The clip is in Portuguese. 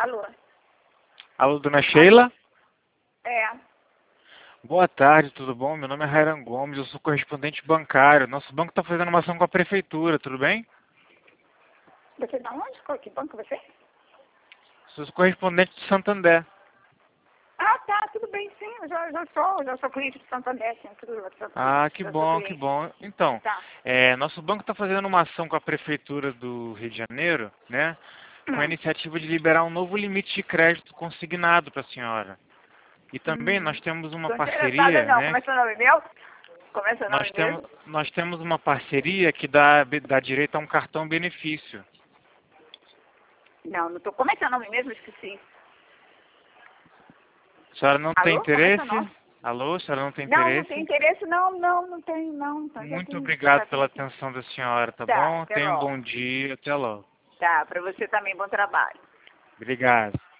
Alô? Alô, dona Sheila? É. Boa tarde, tudo bom? Meu nome é Rairan Gomes, eu sou correspondente bancário. Nosso banco está fazendo uma ação com a prefeitura, tudo bem? Você da onde? Que banco você? Sou correspondente de Santander. Ah, tá, tudo bem, sim. Eu já sou cliente de Santander, sim, tudo. Ah, que Já sou bom, que cliente. bom. Então, Tá. nosso banco está fazendo uma ação com a prefeitura do Rio de Janeiro, né? Com a Hum. iniciativa de liberar um novo limite de crédito consignado para a senhora. E também nós Hum. temos uma Tô interessada parceria, não. né? Como é seu nome meu? Como é seu nome mesmo? Nós temos uma parceria que dá direito a um cartão benefício. Não, não tô. Como é seu nome mesmo? Esqueci. A senhora não tem Alô? Como é seu interesse? nome? Alô, a senhora não tem Não, não tem interesse? interesse, não tenho, não. Então, já Muito tenho, obrigado já pela tenho aqui. atenção da senhora, tá Tá, bom? até Tenha um logo. bom dia, até logo. Tá, pra você também, bom trabalho. Obrigado.